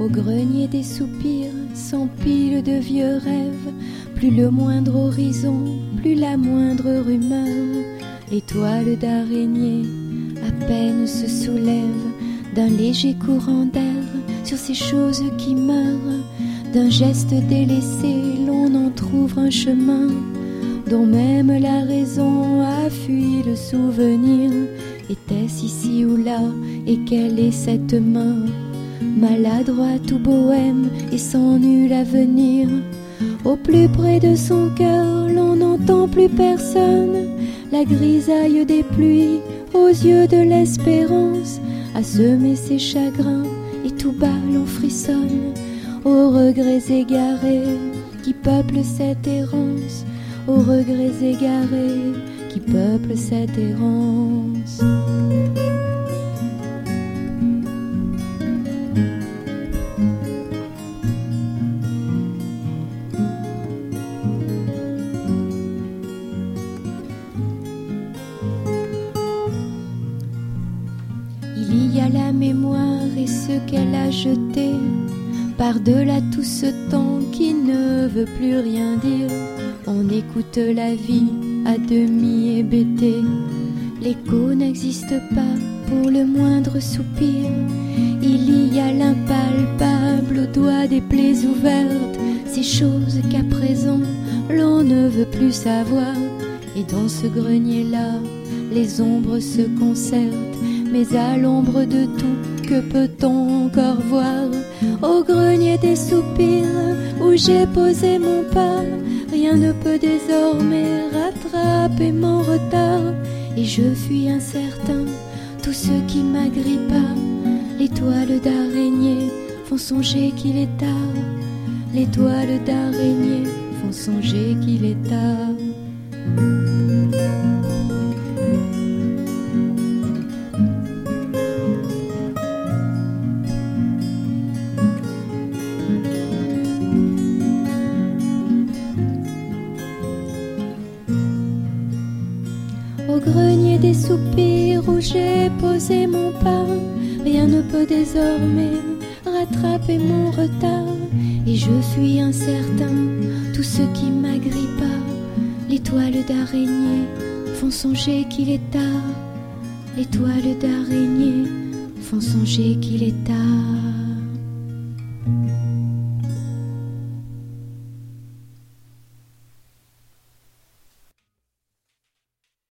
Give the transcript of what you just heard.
Au grenier des soupirs s'empilent de vieux rêves, plus le moindre horizon, plus la moindre rumeur. L'étoile d'araignée à peine se soulève d'un léger courant d'air sur ces choses qui meurent. D'un geste délaissé, l'on entr'ouvre un chemin dont même la raison a fui le souvenir. Était-ce ici ou là, et quelle est cette main, maladroite ou bohème et sans nul avenir? Au plus près de son cœur, l'on n'entend plus personne. La grisaille des pluies aux yeux de l'espérance a semé ses chagrins et tout bas l'on frissonne. Aux regrets égarés qui peuplent cette errance, aux regrets égarés qui peuplent cette errance. Il y a la mémoire et ce qu'elle a jeté par-delà tout ce temps qui ne veut plus rien dire. On écoute la vie à demi hébétée. L'écho n'existe pas pour le moindre soupir. Il y a l'impalpable au doigt des plaies ouvertes, ces choses qu'à présent l'on ne veut plus savoir. Et dans ce grenier-là, les ombres se concertent. Mais à l'ombre de tout, que peut-on encore voir? Au grenier des soupirs où j'ai posé mon pas, rien ne peut désormais rattraper mon retard. Et je fuis incertain tout ce qui m'agrippa. Les toiles d'araignée font songer qu'il est tard. Les toiles d'araignée font songer qu'il est tard. Au grenier des soupirs où j'ai posé mon pas, rien ne peut désormais rattraper mon retard. Et je fuis incertain tout ce qui m'agrippa. Les toiles d'araignée font songer qu'il est tard. Les toiles d'araignée font songer qu'il est tard.